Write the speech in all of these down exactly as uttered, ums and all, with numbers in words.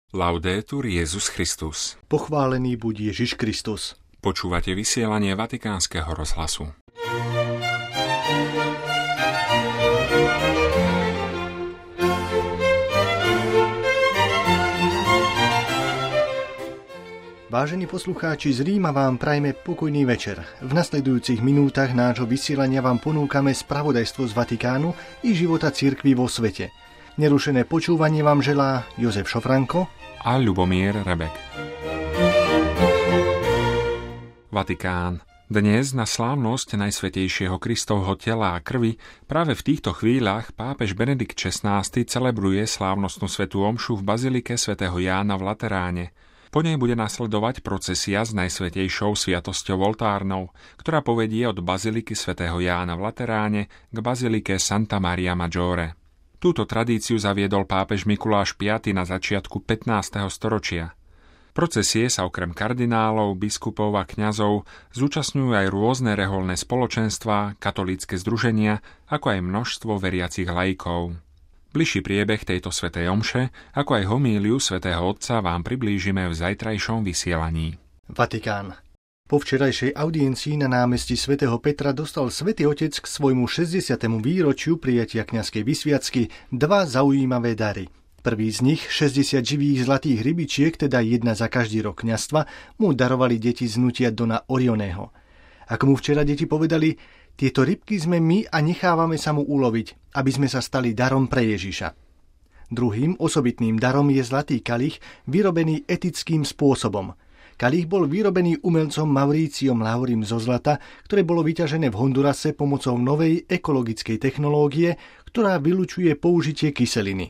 Laudetur Jesus Christus. Pochválený buď Ježiš Kristus. Počúvate vysielanie Vatikánskeho rozhlasu. Vážení poslucháči, z Ríma vám prajme pokojný večer. V nasledujúcich minútach nášho vysielania vám ponúkame spravodajstvo z Vatikánu i života cirkvi vo svete. Nerušené počúvanie vám želá Jozef Šofranko a Ľubomír Rebek. Vatikán. Dnes na slávnosť Najsvätejšieho Kristovho tela a krvi práve v týchto chvíľach pápež Benedikt šestnásty celebruje slávnostnú svätú omšu v bazilike svätého Jána v Lateráne. Po nej bude nasledovať procesia s Najsvätejšou sviatosťou oltárnou, ktorá povedie od baziliky svätého Jána v Lateráne k bazilike Santa Maria Maggiore. Túto tradíciu zaviedol pápež Mikuláš piaty na začiatku pätnásteho storočia. Procesie sa okrem kardinálov, biskupov a kňazov zúčastňujú aj rôzne reholné spoločenstvá, katolícke združenia, ako aj množstvo veriacich laikov. Bližší priebeh tejto svätej omše, ako aj homíliu svätého Otca vám priblížime v zajtrajšom vysielaní. Vatikán. Po včerajšej audiencii na námestí svätého Petra dostal svätý Otec k svojmu šesťdesiatemu výročiu prijatia kňazskej vysviacky dva zaujímavé dary. Prvý z nich, šesťdesiat živých zlatých rybičiek, teda jedna za každý rok kňazstva, mu darovali deti z hnutia Dona Orioného. Ako mu včera deti povedali, tieto rybky sme my a nechávame sa mu uloviť, aby sme sa stali darom pre Ježiša. Druhým osobitným darom je zlatý kalich, vyrobený etickým spôsobom. Kalich bol vyrobený umelcom Mauriciom Laurim zo zlata, ktoré bolo vyťažené v Hondurase pomocou novej ekologickej technológie, ktorá vylučuje použitie kyseliny.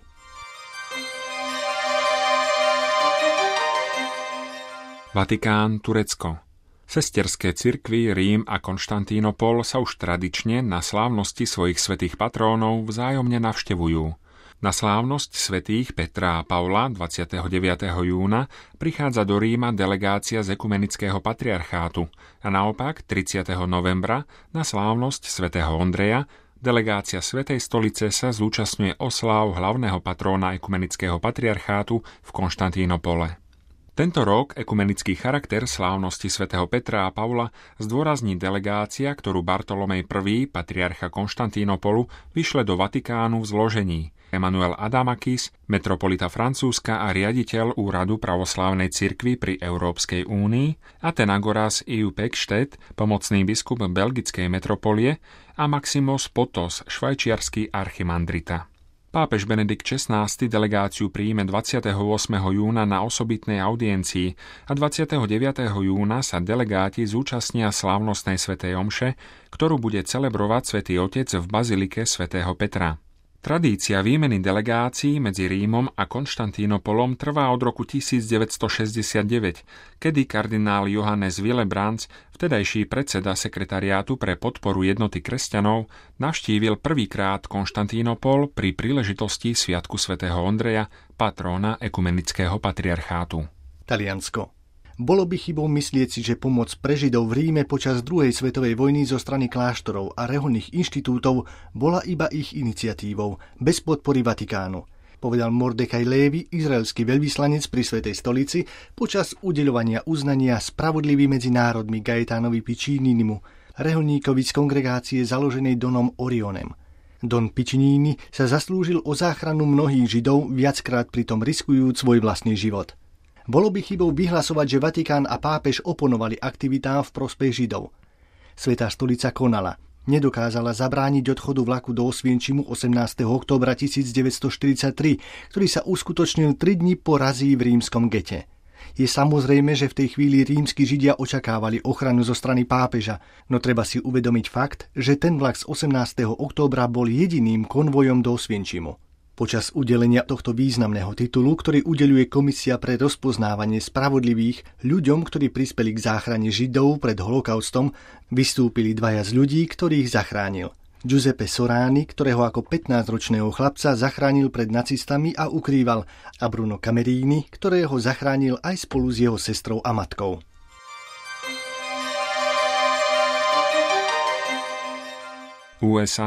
Vatikán, Turecko. Sesterské cirkvy Rím a Konštantínopol sa už tradične na slávnosti svojich svätých patrónov vzájomne navštevujú. Na slávnosť svätých Petra a Pavla dvadsiateho deviateho júna prichádza do Ríma delegácia z ekumenického patriarchátu a naopak tridsiateho novembra na slávnosť svätého Ondreja delegácia Svätej stolice sa zúčastňuje osláv hlavného patróna ekumenického patriarchátu v Konštantínopole. Tento rok ekumenický charakter slávnosti svätého Petra a Pavla zdôrazní delegácia, ktorú Bartolomej I, patriarcha Konštantínopolu, vyšle do Vatikánu v zložení. Emanuel Adamakis, metropolita Francúzska a riaditeľ Úradu pravoslávnej cirkvi pri Európskej únii, Athenagoras Iupekštet, pomocný biskup belgickej metropolie a Maximos Potos, švajčiarsky archimandrita. Pápež Benedikt šestnásty delegáciu príjme dvadsiateho ôsmeho júna na osobitnej audiencii a dvadsiateho deviateho júna sa delegáti zúčastnia slávnostnej svätej omše, ktorú bude celebrovať svätý Otec v bazilike svätého Petra. Tradícia výmeny delegácií medzi Rímom a Konštantínopolom trvá od roku tisícdeväťstošesťdesiatdeväť, kedy kardinál Johannes Willebrands, vtedajší predseda sekretariátu pre podporu jednoty kresťanov, navštívil prvýkrát Konštantínopol pri príležitosti Sviatku svätého Ondreja, patróna ekumenického patriarchátu. Taliansko. Bolo by chybou myslieť si, že pomoc pre Židov v Ríme počas druhej svetovej vojny zo strany kláštorov a reholných inštitútov bola iba ich iniciatívou, bez podpory Vatikánu, povedal Mordechaj Lévy, izraelský veľvyslanec pri Svätej stolici, počas udeľovania uznania Spravodlivý medzi národmi Gaetánovi Piccininimu, reholníkovi z kongregácie založenej Donom Orionem. Don Piccinini sa zaslúžil o záchranu mnohých Židov, viackrát pritom riskujúc svoj vlastný život. Bolo by chybou vyhlasovať, že Vatikán a pápež oponovali aktivitám v prospech Židov. Svätá stolica konala. Nedokázala zabrániť odchodu vlaku do Osvienčimu osemnásteho októbra tisícdeväťstoštyridsaťtri, ktorý sa uskutočnil tri dni po razii v rímskom gete. Je samozrejme, že v tej chvíli rímski Židia očakávali ochranu zo strany pápeža, no treba si uvedomiť fakt, že ten vlak z osemnásteho októbra bol jediným konvojom do Osvienčimu. Počas udelenia tohto významného titulu, ktorý udeľuje Komisia pre rozpoznávanie spravodlivých ľuďom, ktorí prispeli k záchrane Židov pred holokaustom, vystúpili dvaja z ľudí, ktorých zachránil. Giuseppe Sorani, ktorého ako pätnásťročného chlapca zachránil pred nacistami a ukrýval, a Bruno Camerini, ktorého zachránil aj spolu s jeho sestrou a matkou. ú es á.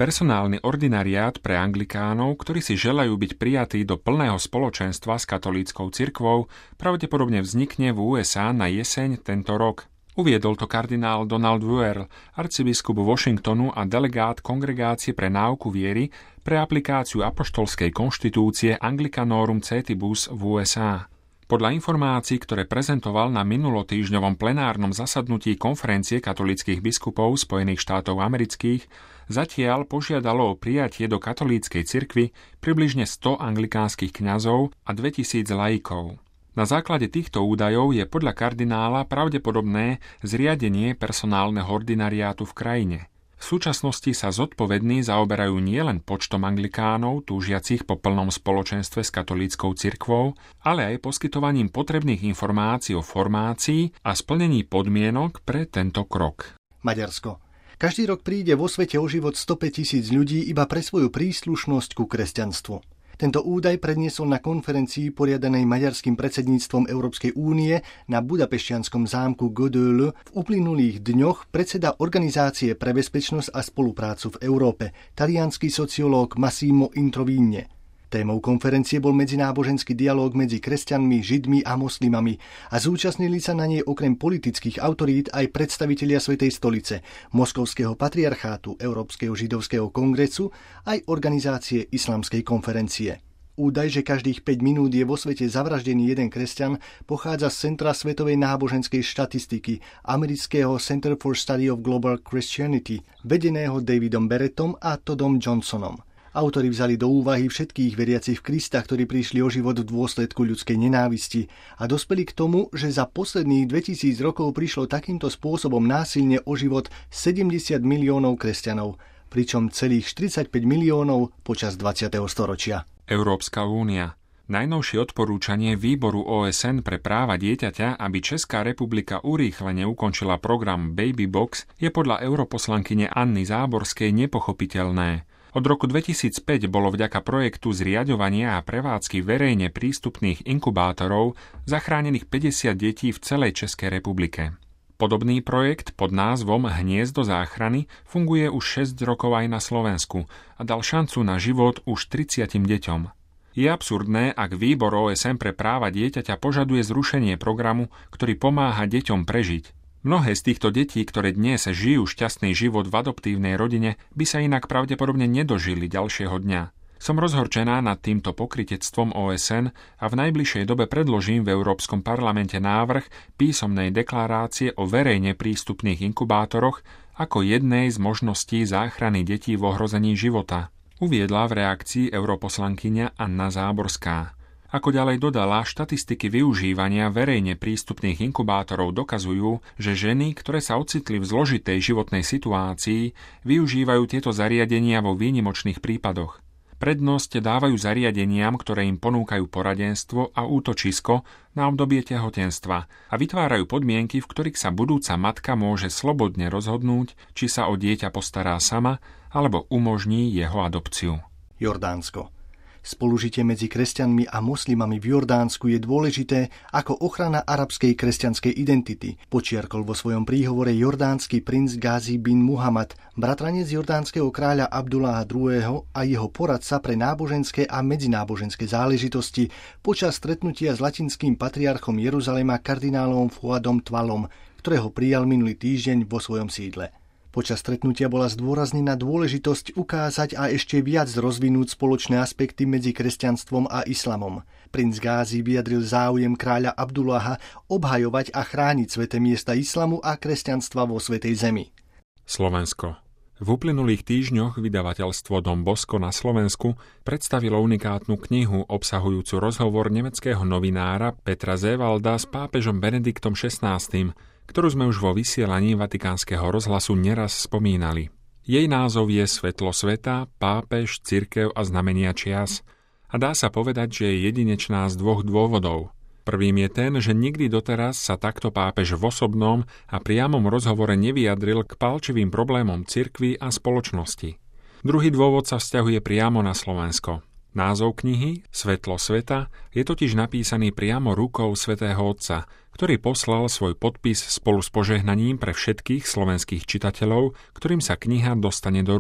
Personálny ordinariát pre anglikánov, ktorí si želajú byť prijatí do plného spoločenstva s katolíckou cirkvou, pravdepodobne vznikne v ú es á na jeseň tento rok. Uviedol to kardinál Donald Wuerl, arcibiskup Washingtonu a delegát Kongregácie pre náuku viery pre aplikáciu apoštolskej konštitúcie Anglicanorum Cetibus v ú es á. Podľa informácií, ktoré prezentoval na minulotýždňovom plenárnom zasadnutí konferencie katolíckych biskupov Spojených štátov amerických, zatiaľ požiadalo o prijatie do katolíckej cirkvi približne sto anglikánskych kňazov a dvetisíc laikov. Na základe týchto údajov je podľa kardinála pravdepodobné zriadenie personálneho ordinariátu v krajine. V súčasnosti sa zodpovední zaoberajú nielen počtom anglikánov, túžiacich po plnom spoločenstve s katolíckou cirkvou, ale aj poskytovaním potrebných informácií o formácii a splnení podmienok pre tento krok. Maďarsko. Každý rok príde vo svete o život stopäť tisíc ľudí iba pre svoju príslušnosť ku kresťanstvu. Tento údaj predniesol na konferencii poriadanej maďarským predsedníctvom Európskej únie na budapešťanskom zámku Gödöllő v uplynulých dňoch predseda Organizácie pre bezpečnosť a spoluprácu v Európe, taliansky sociológ Massimo Introvigne. Témou konferencie bol medzináboženský dialóg medzi kresťanmi, židmi a moslimami a zúčastnili sa na nej okrem politických autorít aj predstavitelia Svätej stolice, Moskovského patriarchátu, Európskeho židovského kongresu aj organizácie Islamskej konferencie. Údaj, že každých päť minút je vo svete zavraždený jeden kresťan, pochádza z Centra svetovej náboženskej štatistiky amerického Center for Study of Global Christianity, vedeného Davidom Barrettom a Toddom Johnsonom. Autori vzali do úvahy všetkých veriacich v Krista, ktorí prišli o život v dôsledku ľudskej nenávisti a dospeli k tomu, že za posledných dvetisíc rokov prišlo takýmto spôsobom násilne o život sedemdesiat miliónov kresťanov, pričom celých štyridsaťpäť miliónov počas dvadsiateho storočia. Európska únia. Najnovšie odporúčanie Výboru ó es en pre práva dieťaťa, aby Česká republika urýchlene ukončila program Baby Box, je podľa europoslankyne Anny Záborskej nepochopiteľné. Od roku dvetisícpäť bolo vďaka projektu zriaďovania a prevádzky verejne prístupných inkubátorov zachránených päťdesiat detí v celej Českej republike. Podobný projekt pod názvom Hniezdo záchrany funguje už šesť rokov aj na Slovensku a dal šancu na život už tridsiatim deťom. Je absurdné, ak Výbor ó es en pre práva dieťaťa požaduje zrušenie programu, ktorý pomáha deťom prežiť. Mnohé z týchto detí, ktoré dnes žijú šťastný život v adoptívnej rodine, by sa inak pravdepodobne nedožili ďalšieho dňa. Som rozhorčená nad týmto pokrytectvom ó es en a v najbližšej dobe predložím v Európskom parlamente návrh písomnej deklarácie o verejne prístupných inkubátoroch ako jednej z možností záchrany detí v ohrození života, uviedla v reakcii europoslankyňa Anna Záborská. Ako ďalej dodala, štatistiky využívania verejne prístupných inkubátorov dokazujú, že ženy, ktoré sa ocitli v zložitej životnej situácii, využívajú tieto zariadenia vo výnimočných prípadoch. Prednosť dávajú zariadeniam, ktoré im ponúkajú poradenstvo a útočisko na obdobie tehotenstva a vytvárajú podmienky, v ktorých sa budúca matka môže slobodne rozhodnúť, či sa o dieťa postará sama, alebo umožní jeho adopciu. Jordánsko. Spolužitie medzi kresťanmi a moslimami v Jordánsku je dôležité ako ochrana arabskej kresťanskej identity, počiarkol vo svojom príhovore jordánsky princ Gázi bin Muhammad, bratranec jordánskeho kráľa Abduláha druhého. a jeho poradca pre náboženské a medzináboženské záležitosti počas stretnutia s latinským patriarchom Jeruzalema kardinálom Fuadom Tvalom, ktorého prijal minulý týždeň vo svojom sídle. Počas stretnutia bola zdôraznená dôležitosť ukázať a ešte viac rozvinúť spoločné aspekty medzi kresťanstvom a islamom. Princ Gázi vyjadril záujem kráľa Abduláha obhajovať a chrániť sväté miesta islamu a kresťanstva vo svätej zemi. Slovensko. V uplynulých týždňoch vydavateľstvo Don Bosco na Slovensku predstavilo unikátnu knihu obsahujúcu rozhovor nemeckého novinára Petra Zevalda s pápežom Benediktom šestnástym, ktorú sme už vo vysielaní Vatikánskeho rozhlasu neraz spomínali. Jej názov je Svetlo sveta, pápež, cirkev a znamenia čias a dá sa povedať, že je jedinečná z dvoch dôvodov. Prvým je ten, že nikdy doteraz sa takto pápež v osobnom a priamom rozhovore nevyjadril k palčivým problémom cirkvi a spoločnosti. Druhý dôvod sa vzťahuje priamo na Slovensko. Názov knihy Svetlo sveta je totiž napísaný priamo rukou svätého Otca, ktorý poslal svoj podpis spolu s požehnaním pre všetkých slovenských čitateľov, ktorým sa kniha dostane do rúk.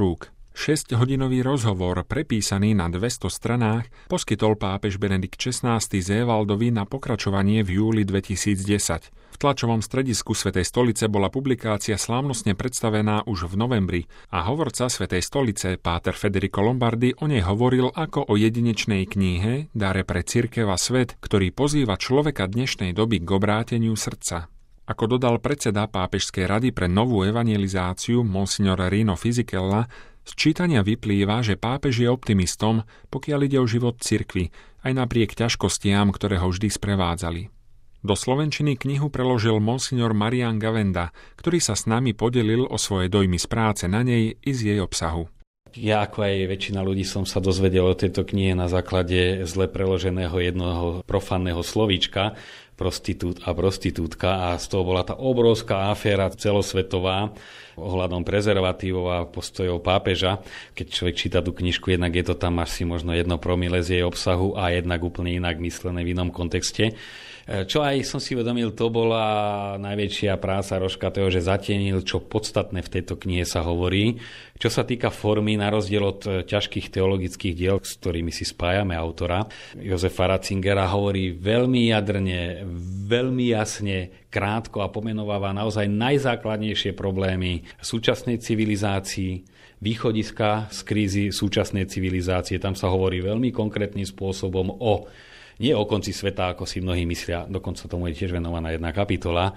Šesťhodinový rozhovor, prepísaný na dvesto stranách, poskytol pápež Benedikt šestnásty Zévaldovi na pokračovanie v júli dvetisícdesať. V tlačovom stredisku Svätej stolice bola publikácia slávnostne predstavená už v novembri a hovorca Svätej stolice, páter Federico Lombardi, o nej hovoril ako o jedinečnej knihe, dare pre cirkev a svet, ktorý pozýva človeka dnešnej doby k obráteniu srdca. Ako dodal predseda Pápežskej rady pre novú evangelizáciu monsignor Rino Fisichella, z čítania vyplýva, že pápež je optimistom, pokiaľ ide o život cirkvi, aj napriek ťažkostiam, ktoré ho vždy sprevádzali. Do slovenčiny knihu preložil monsignor Marián Gavenda, ktorý sa s nami podelil o svoje dojmy z práce na nej i z jej obsahu. Ja, ako aj väčšina ľudí, som sa dozvedel o tejto knihe na základe zle preloženého jednoho profánneho slovíčka, prostitút a prostitútka, a z toho bola tá obrovská aféra celosvetová ohľadom prezervatívov a postojov pápeža. Keď človek číta tú knižku, jednak je to tam asi možno jedno promile z jej obsahu a jednak úplne inak myslené v inom kontexte. Čo aj som si uvedomil, to bola najväčšia práca Roškatého, že zatienil, čo podstatné v tejto knihe sa hovorí. Čo sa týka formy, na rozdiel od ťažkých teologických diel, s ktorými si spájame autora, Josefa Ratzingera, hovorí veľmi jadrne, veľmi jasne, krátko a pomenováva naozaj najzákladnejšie problémy súčasnej civilizácii, východiska z krízy súčasnej civilizácie. Tam sa hovorí veľmi konkrétnym spôsobom o nie o konci sveta, ako si mnohí myslia, dokonca tomu je tiež venovaná jedna kapitola,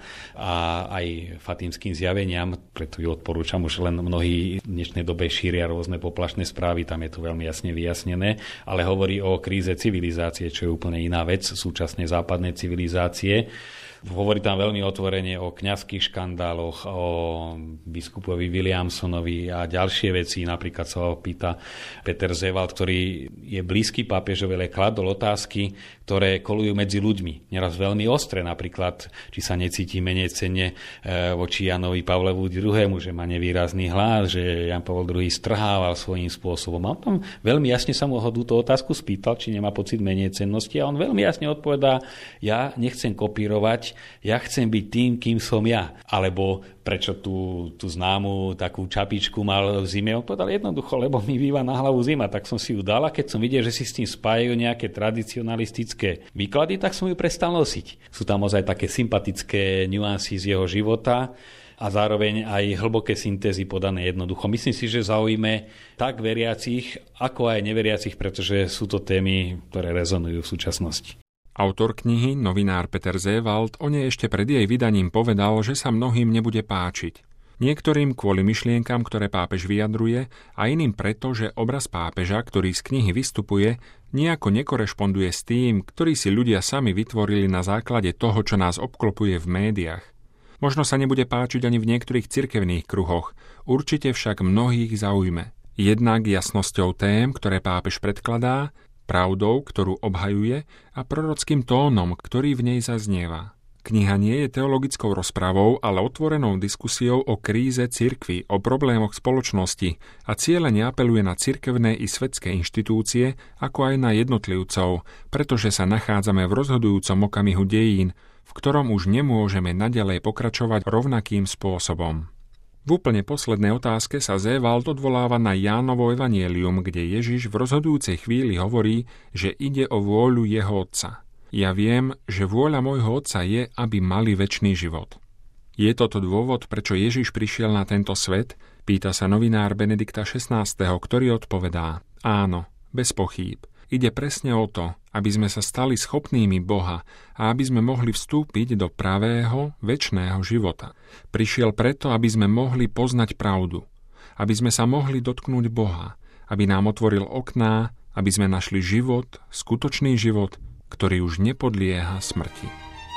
a aj fatímskym zjaveniam, preto ju odporúčam, už len mnohí v dnešnej dobe šíria rôzne poplašné správy, tam je to veľmi jasne vyjasnené, ale hovorí o kríze civilizácie, čo je úplne iná vec, súčasnej západnej civilizácie. Hovorí tam veľmi otvorene o kňazských škandáloch, o biskupovi Williamsonovi a ďalšie veci. Napríklad sa ho pýta Peter Zévald, ktorý je blízky pápežovi, ale kladol otázky, ktoré kolujú medzi ľuďmi. Neraz veľmi ostré, napríklad, či sa necíti menej cenne voči Janovi Pavlovu druhému, že má nevýrazný hlas, že Jan Pavol druhý strhával svojím spôsobom. A on veľmi jasne sa mu ho túto otázku spýtal, či nemá pocit menej cennosti, a on veľmi jasne odpovedá: ja nechcem kopírovať, ja chcem byť tým, kým som ja. Alebo prečo tú, tú známu takú čapičku mal v zime? On povedal jednoducho, lebo mi býva na hlavu zima, tak som si ju dal, a keď som videl, že si s tým spájajú nejaké tradicionalistické výklady, tak som ju prestal nosiť. Sú tam ozaj také sympatické nuancy z jeho života a zároveň aj hlboké syntézy podané jednoducho. Myslím si, že zaujíme tak veriacich, ako aj neveriacich, pretože sú to témy, ktoré rezonujú v súčasnosti. Autor knihy, novinár Peter Zévald, o nej ešte pred jej vydaním povedal, že sa mnohým nebude páčiť. Niektorým kvôli myšlienkam, ktoré pápež vyjadruje, a iným preto, že obraz pápeža, ktorý z knihy vystupuje, nejako nekorešponduje s tým, ktorý si ľudia sami vytvorili na základe toho, čo nás obklopuje v médiách. Možno sa nebude páčiť ani v niektorých cirkevných kruhoch, určite však mnohých zaujme. Jednak jasnosťou tém, ktoré pápež predkladá, pravdou, ktorú obhajuje, a prorockým tónom, ktorý v nej zaznieva. Kniha nie je teologickou rozpravou, ale otvorenou diskusiou o kríze cirkvi, o problémoch spoločnosti, a cieľene apeluje na cirkevné i svetské inštitúcie, ako aj na jednotlivcov, pretože sa nachádzame v rozhodujúcom okamihu dejín, v ktorom už nemôžeme naďalej pokračovať rovnakým spôsobom. V úplne poslednej otázke sa Zévald odvoláva na Jánovo evanjelium, kde Ježiš v rozhodujúcej chvíli hovorí, že ide o vôľu jeho Otca. Ja viem, že vôľa môjho Otca je, aby mali večný život. Je toto dôvod, prečo Ježiš prišiel na tento svet? Pýta sa novinár Benedikta šestnásteho, ktorý odpovedá: áno, bez pochýb. Ide presne o to, aby sme sa stali schopnými Boha a aby sme mohli vstúpiť do pravého, večného života. Prišiel preto, aby sme mohli poznať pravdu, aby sme sa mohli dotknúť Boha, aby nám otvoril okná, aby sme našli život, skutočný život, ktorý už nepodlieha smrti.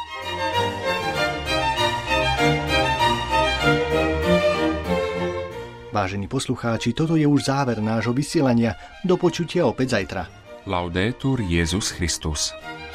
Vážení poslucháči, toto je už záver nášho vysielania. Do počutia opäť zajtra. Laudetur Jesus Christus.